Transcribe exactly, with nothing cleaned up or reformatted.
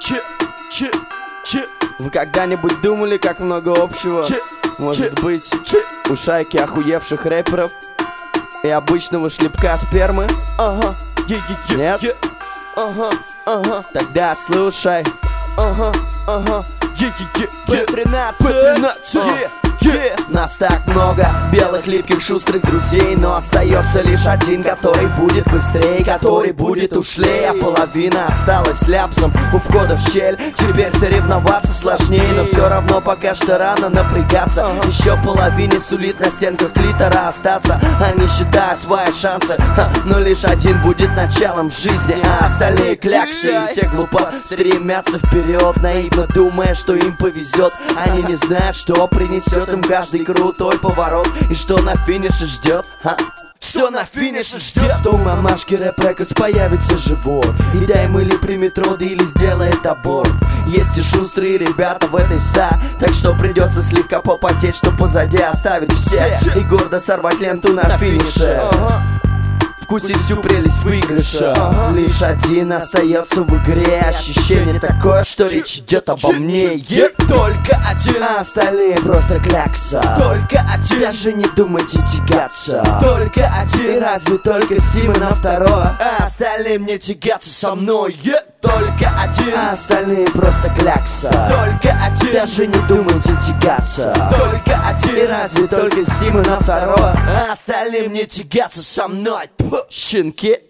че, че, че. Вы когда-нибудь думали, как много общего че, может че, быть че. у шайки охуевших рэперов и обычного шлепка спермы? Ага, е, е, е, Нет? е. Ага, ага, Тогда слушай. ага, ага, е, е, е, Пэ е. тринадцать. Пэ тринадцать, е, е. Нас так много, белых, липких, шустрых друзей, но остается лишь один, который будет быстрее, который будет ушлее. А половина осталась ляпсом у входа в щель. Теперь соревноваться сложнее, но все равно пока что рано напрягаться. Еще половине сулит на стенках клитора остаться. Они считают свои шансы, ха, но лишь один будет началом жизни, а остальные кляксы. И все глупо стремятся вперед, наивно думая, что им повезет. Они не знают, что принесет им каждый крутой поворот, и что на финише ждет, ха? Что на финише ждет? Что у мамашки Рэп Рекордс появится живот, и дай ему или примет роды, или сделает аборт. Есть и шустрые ребята в этой ста, так что придется слегка попотеть, что позади оставить все, и гордо сорвать ленту на финише. Вкусить всю прелесть выигрыша. Ага. Лишь один остается в игре. Ощущение такое, что речь идет обо мне. Е, только один, А остальные просто клякса. только один, Даже не думайте тягаться. только И один, разве только стимы на второе? а остальным не тягаться со мной. Е, только один, А остальные просто клякса. только один, Даже не думайте тягаться. только И один, разве только стимы на второе? а остальным не тягаться со мной. Тьфу. Щенки.